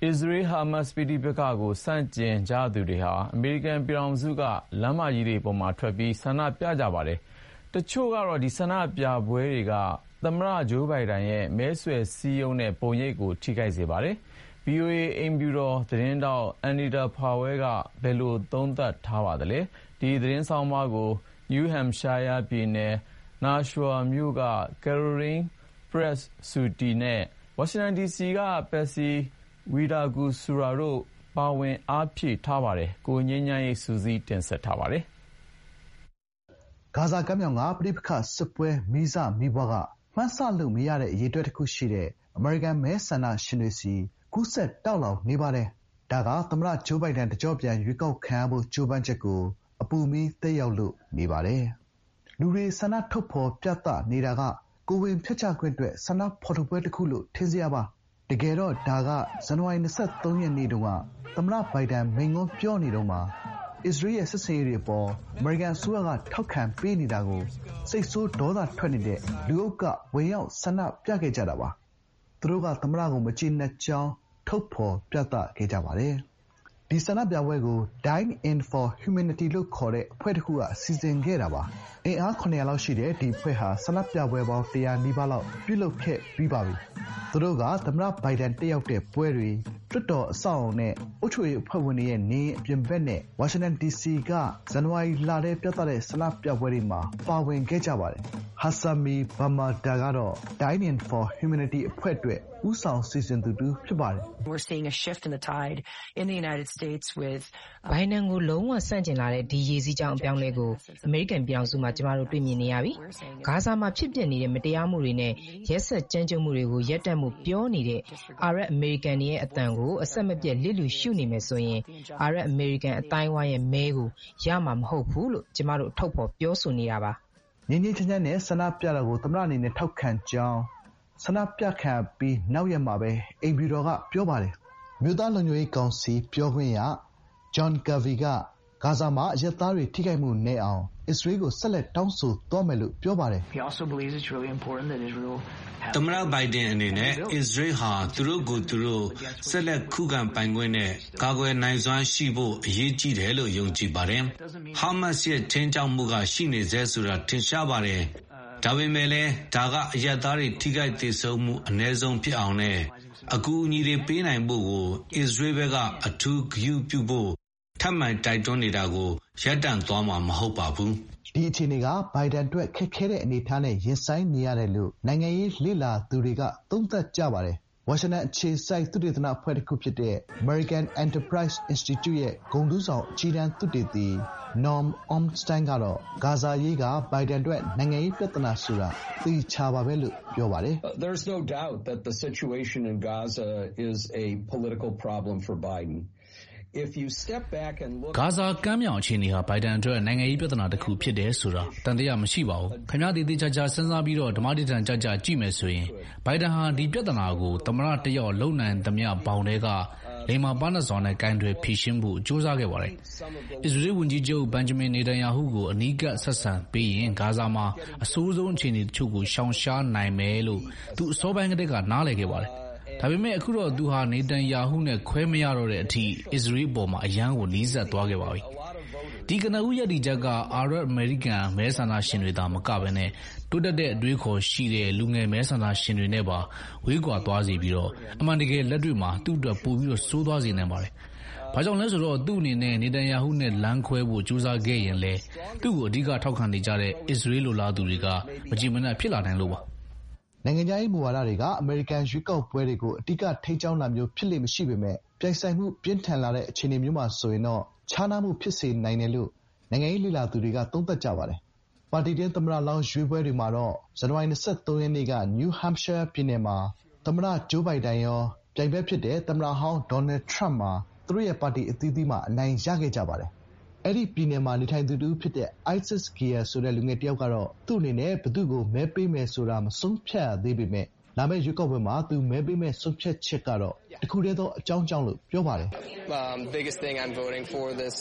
အစ္စရေး-ဟာမတ်စ်ပဋိပက္ခကိုဆန့်ကျင်ကြသူတွေဟာအမေရိကန်ပြည်ထောင်စုကလမ်းမကြီးတွေပေါ်ထွက်ပြီးဆန္ဒပြကြပါတယ်။တချို့ကတော့ဆန္ဒပြပွဲတွေကသမ္မတဂျိုးဘိုင်ဒန်ရဲ့မဲဆွယ်စည်းရုံးတဲ့ပုံရိပ်ကိုထိခိုက်စေပါတယ်။ VOA အိမ်ဖြူတော်သတင်းထောက်အန်နီတာဖာဝဲကဘယ်လိုသုံးသပ်ထားပါသလဲ။ဒီသတင်းဆောင်းပါးကို နယူးဟမ်ရှိုင်းယားပြည်နယ်နာရှွာမြို့က ကယ်ရိုလိန်းပရက်စူတီနဲ့ဝါရှင်တန်ဒီစီကပတ်စီဝီဒါဂူဆူရာတို့ပါဝင်အားဖြည့်ထားပါတယ်။ကိုငြိမ်းချမ်းရေးစုစည်းတင်ဆက်ထားပါတယ်။ဂါဇာကမ်းမြောင်ကပဋိပက္ခစစ်ပွဲမီးစမီးပွားကမှန်းဆလို့မရတဲ့အရေအတွက်တစ်ခုရှိတဲ့အမေရိကန်မဲဆန္ဒရှင်တွေစီကူးစက်တောက်လောင်နေပါတယ်။ဒါကသမ္မတဂျိုးဘိုင်ဒန်တကျော့ပြန်ရွေးကောက်ခံရဖို့ကြိုးပမ်းချက်ကိုအပူမီးသက်ရောက်လို့နေပါတယ်။လူတွေဆန္ဒထုတ်ဖော်ပြသနေတာကကိုယ်ဝန်ဖျက်ချခွင့်အတွက်ဆန္ဒဖော်ထုတ်ပွဲတစ်ခုလို့ထင်စရာပါ။တကယ်တော့ဒါကဇန်နဝါရီ23ရက်နေ့တုန်းကသမ္မတဘိုင်ဒန်မိန့်ခွန်းပြောနေတုန်းမှာအစ္စရေးရဲ့စစ်ဆင်ရေးတွေအပေါ်အမေရိကန်အစိုးရကထောက်ခံပေးနေတာကိုစိတ်ဆိုးဒေါသထွက်နေတဲ့လူအုပ်ကဝင်ရောက်ဆန္ဒပြခဲ့ကြတာပါ။သူတို့ကသမ္မတကိုမကျေနပ်ကြောင်းထုတ်ဖော်ပြသခဲ့ကြပါတယ်။ဒီဆန္ဒပြပွဲကို Dine In for Humanity လို့ခေါ်တဲ့အဖွဲ့တစ်ခုကစီစဉ်ခဲ့တာပါ။အင်အား900လောက်ရှိတဲ့ဒီအဖွဲ့ဟာဆန္ဒပြပွဲပေါင်း100နီးပါးလောက်ပြုလုပ်ခဲ့ပြီးပါပြီ။သူတို့ကသမ္မတဘိုင်ဒန်တက်ရောက်တဲ့ပွဲတွေလွှတ်တော်အဆောက်အအုံနဲ့အုပ်ချုပ်ရေးအဖွဲ့ဝင်တွေရဲ့နေအိမ်အပြင်ဘက်နဲ့ဝါရှင်တန်ဒီစီကဇန်နဝါရီလထဲပြသတဲ့ဆန္ဒပြပွဲတွေမှာပါဝင်ခဲ့ကြပါတယ်။ဟာဆာမီဘာမာဒါကတော့ Dine In for Humanity အဖွဲ့အတွက်ဦးဆောင်စီစဉ်သူတူဖြစ်ပါတယ်။ We're seeing a shift in the tide in the United States with ဘိုင်ဒန်ကိုလုံးဝဆန့်ကျင်လာတဲ့ဒီရေစီးကြောင်းအပြောင်းအလဲကိုအမေရိကန်ပြည်ထောင်စုမှာကျမတို့တွေ့မြင်နေရပြီ။ဂါဇာမှာဖြစ်ပျက်နေတဲ့မတရားမှုတွေနဲ့ရက်စက်ကြမ်းကြုတ်မှုတွေကိုရပ်တန့်မှုပြောနေတဲ့အာရပ်အမေရိကန်ရဲ့အသံကိုအဆက်မပြတ်လစ်လျူရှုနေမယ်ဆိုရင်အာရပ်အမေရိကန်အတိုင်းဝိုင်းရဲ့မဲကိုရမှာမဟုတ်ဘူးလို့ကျမတို့ထုတ်ဖော်ပြောဆိုနေတာပါ။ငြိမ်းငြိမ်းချမ်းချမ်းနဲ့ဆန္ဒပြတာကိုသမ္မတအနေနဲ့ထောက်ခံကြောင်းဆန္ဒပြခံပြီးနောက်ရက်မှာပဲအိမ်ဖြူတော်ကပြောပါတယ်။မြို့သားလုံခြုံရေးကောင်စီပြောခွင့်ရဂျွန်ကာဗီကဂါဇာမှာအရပ်သားတွေထိခိုက်မှုနည်းအောင်အစ္စရေးကိုဆက်လက်တောင်းဆိုသွားမယ်လို့ပြောပါတယ်။ He also believes it's really important that Israel သမ္မတဘိုင်ဒန်အနေနဲ့အစ္စရေးဟာသူတို့ကိုယ်သူတို့ဆက်လက်ခုခံပိုင်ခွင့်နဲ့ကာကွယ်နိုင်စွမ်းရှိဖို့အရေးကြီးတယ်လို့ယုံကြည်ပါတယ်။ဟာမတ်စ်ရဲ့ထိန်းချုပ်မှုကရှိနေဆဲဆိုတာထင်ရှားပါတယ်။ဒါပေမဲ့လည်းဒါကအရပ်သားတွေထိခိုက်သေဆုံးမှုအနည်းဆုံးဖြစ်အောင်နဲ့အကူအညီတွေပေးနိုင်ဖို့ကိုအစ္စရေးဘက်ကအထူးဂရုပြုဖို့ထပ်မံတိုက်တွန်းနေတာကိုရပ်တန့်သွားမှာမဟုတ်ပါဘူး။ဒီအခြေအနေကဘိုင်ဒန်အတွက်ခက်ခဲတဲ့အနေအထားနဲ့ရင်ဆိုင်နေရတယ်လို့နိုင်ငံရေးလေ့လာသူတွေကသုံးသပ်ကြပါတယ်။ဝါရှင်တန်အခြေစိုက်သုတေသနအဖွဲ့တစ်ခုဖြစ်တဲ့ American Enterprise Institute ရဲ့ဂုဏ်ထူးဆောင်အကြီးတန်းသုတေသီ Norm Ornstein ကတော့ဂါဇာအရေးကဘိုင်ဒန်အတွက်နိုင်ငံရေးပြဿနာဆိုတာသေချာပါပဲလို့ပြောပါတယ်။ There's no doubt that the situation in Gaza is a political problem for Biden. If you step back and look ဂါဇာကမ်းမြောင်အခြေအနေဟာဘိုင်ဒန်အတွက်နိုင်ငံရေးပြဿနာတစ်ခုဖြစ်တယ်ဆိုတာတန်တရားမရှိပါဘူး။ခင်ဗျားဒီသေချာချာစဉ်းစားပြီးတော့ဓမ္မတိတန်ကြကြကြည့်မယ်ဆိုရင်ဘိုင်ဒန်ဟာဒီပြဿနာကိုသမ္မတတယောက်လုံနိုင်သမျှဘောင်တွေကလိမ္မာပါးနပ်စွာနဲ့ကိုင်တွယ်ဖြေရှင်းဖို့ကြိုးစားခဲ့ပါတယ်။အစ္စရေးဝန်ကြီးချုပ်ဘန်ဂျမင်နေတန်ယာဟုကိုအနီးကပ်ဆက်ဆံပေးရင်ဂါဇာမှာအဆိုးဆုံးအခြေအနေတချို့ကိုရှောင်ရှားနိုင်မယ်လို့သူအစောပိုင်းကတည်းကနားလည်ခဲ့ပါတယ်။ဒါပေမဲ့အခုတော့သူဟာနေတန်ယာဟုနဲ့ခွဲမရတော့တဲ့အထိအစ္စရေးအပေါ်မှာအယမ်းကိုနီးစပ်သွားခဲ့ပါပြီ။ဒီကနဦးရည်တည်ချက်ကအာရပ်အမေရိကန်မဲဆန္ဒရှင်တွေသာမကဘဲနဲ့တိုးတက်တဲ့အတွေးခေါ်ရှိတဲ့လူငယ်မဲဆန္ဒရှင်တွေနဲ့ပါဝေးကွာသွားစေပြီးတော့အမှန်တကယ်လက်တွေ့မှာသူ့အတွက်ပိုပြီးတော့ဆိုးသွားစေနိုင်ပါတယ်။ဘာကြောင့်လဲဆိုတော့သူ့အနေနဲ့နေတန်ယာဟုနဲ့လမ်းခွဲဖို့ကြိုးစားခဲ့ရင်လေသူ့ကိုအဓိကထောက်ခံနေကြတဲ့အစ္စရေးလိုလားသူတွေကမကြည်မနက်ဖြစ်လာနိုင်လို့ပါ။နိုင်ငံခြားရေးမူဝါဒတွေကအမေရိကန်ရွေးကောက်ပွဲတွေကိုအဓိကထိန်းကျောင်းတာမျိုးဖြစ်လေ့မရှိပေမဲ့ပြိုင်ဆိုင်မှုပြင်းထန်လာတဲ့အခြေအနေမျိုးမှာဆိုရင်တော့ခြားနားမှုဖြစ်စေနိုင်တယ်လို့နိုင်ငံရေးလေ့လာသူတွေကသုံးသပ်ကြပါတယ်။ပါတီတွင်းသမ္မတလောင်းရွေးပွဲတွေမှာတော့ဇန်နဝါရီ23ရက်နေ့ကနယူးဟမ်ရှိုင်းယားပြည်နယ်မှာသမ္မတဂျိုးဘိုင်ဒန်ရောပြိုင်ဘက်ဖြစ်တဲ့သမ္မတဟောင်းဒေါ်နယ်ထရမ့်မှာသူတို့ရဲ့ပါတီအသီးသီးမှာအနိုင်ရခဲ့ကြပါတယ်။အဲဒီပြည်နယ်မှာနေထိုင်သူတစ်ဦးဖြစ်တဲ့ Isis Gear ဆိုတဲ့လူငယ်တစ်ယောက်ကတော့သူ့အနေနဲ့ဘယ်သူ့ကိုမဲပေးမယ်ဆိုတာမဆုံးဖြတ်ရသေးပေမဲ့လာမယ့်ရွေးကောက်ပွဲမှာသူမဲပေးမယ့်ဆုံးဖြတ်ချက်ကတော့တစ်ခုတည်းသောအကြောင်းကြောင့်လို့ပြောပါတယ်။ Biggest thing I'm voting for this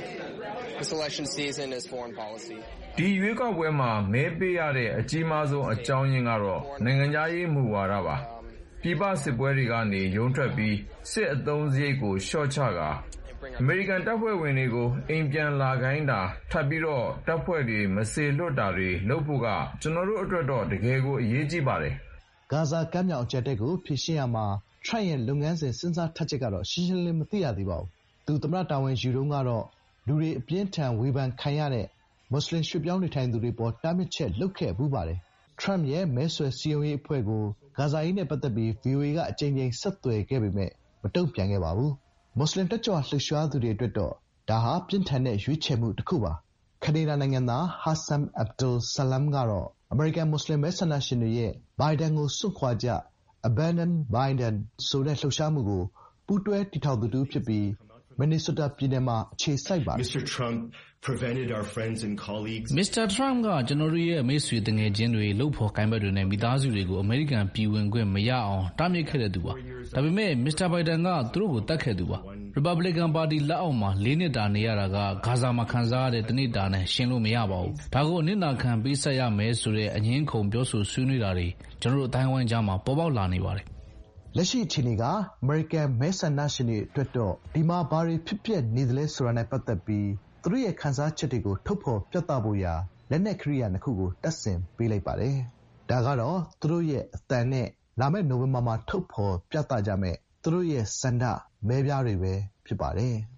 election season is foreign policy. ဒီရွေးကောက်ပွဲမှာမဲပေးရတဲ့အကြီးမားဆုံးအကြောင်းရင်းကတော့နိုင်ငံခြားရေးမူဝါဒပါ။ပြည်ပစစ်ပွဲတွေကနေရုန်းထွက်ပြီးစစ်အသုံးစရိတ်ကိုလျှော့ချကာအမေရိကန်တပ်ဖွဲ့ဝင်တွေကိုအိမ်ပြန်လာခိုင်းတာထပ်ပြီးတော့တပ်ဖွဲ့တွေမစေလွှတ်တာတွေလုပ်ဖို့ကကျွန်တော်တို့အတွက်တော့တကယ်ကိုအရေးကြီးပါတယ်။ဂါဇာကမ်းမြောင်အကျပ်အတည်းကိုဖြေရှင်းရာမှာထရန့်ရဲ့လုပ်ငန်းစဉ်စဉ်းစားထားချက်ကတော့ရှင်းရှင်းလင်းလင်းမသိရသေးပါဘူး။သူသမ္မတတာဝန်ယူတုန်းကတော့လူတွေအပြင်းအထန်ဝေဖန်ခံရတဲ့မွတ်စလင်ရွှေ့ပြောင်းနေထိုင်သူတွေအပေါ်တားမြစ်ချက်လုပ်ခဲ့ဖူးပါတယ်။ထရမ့်ရဲ့မဲဆွယ်စည်းရုံးရေးအဖွဲ့ကိုဂါဇာအရေးနဲ့ပတ်သက်ပြီး VOA ကအကြိမ်ကြိမ်ဆက်သွယ်ခဲ့ပေမယ့်မတုံ့ပြန်ခဲ့ပါဘူး။မွတ်စလင်တက်ကြွလှုပ်ရှားသူတွေအတွက်တော့ဒါဟာပြင်းထန်တဲ့ရွေးချယ်မှုတစ်ခုပါ။ကနေဒါနိုင်ငံသားဟာဆမ်အဗ်ဒူလ်ဆလမ်ကတော့အမေရိကန်မွတ်စလင်မဲဆန္ဒရှင်တွေရဲ့ဘိုင်ဒန်ကိုစွန့်ခွာကြ Abandon Biden ဆိုတဲ့လှုပ်ရှားမှုကိုပူးတွဲတည်ထောင်သူတစ်ဦးဖြစ်ပြီးမင်နီဆိုတာပြည်နယ်မှာအခြေစိုက်ပါတယ်။ Mr. Trump ကကျွန်တော်တို့ရဲ့မိတ်ဆွေသူငယ်ချင်းတွေလုပ်ဖော်ကိုင်ဘက်တွေနဲ့မိသားစုတွေကိုအမေရိကန်ပြည်ဝင်ခွင့်မရအောင်တားမြစ်ခဲ့တဲ့သူပါ။ဒါပေမဲ့ Mr. Biden ကသူတို့ကိုတတ်ခဲ့သူပါ။ Republican ပါတီလက်အောက်မှာ4 နှစ်တာနေရတာကဂါဇာမှာခံစားရတဲ့တစ်နှစ်တာနဲ့ရှင်းလို့မရပါဘူး။ဒါကိုအနစ်နာခံပေးဆက်ရမယ်ဆိုတဲ့အငြင်းအခုံပြောဆိုဆွေးနွေးတာတွေကျွန်တော်တို့အတိုင်းအဝိုင်းကြားမှာပေါ်ပေါက်လာနေပါတယ်။လက်ရှိအခြေအနေကအမေရိကန်မဲဆန္ဒရှင်တွေအတွက်တော့ဒီမှာဘာတွေဖြစ်ပျက်နေသလဲဆိုတာနဲ့ပတ်သက်ပြီးသူတို့ရဲ့ခံစားချက်တွေကိုထုတ်ဖော်ပြသဖို့ရာလက်နက်ကိရိယာနှစ်ခုကိုတပ်ဆင်ပေးလိုက်ပါတယ်။ဒါကတော့သူတို့ရဲ့အသံနဲ့လာမယ့်နိုဝင်ဘာမှာထုတ်ဖော်ပြသကြမယ့်သူတို့ရဲ့ဆန္ဒမဲပြားတွေပဲဖြစ်ပါတယ်။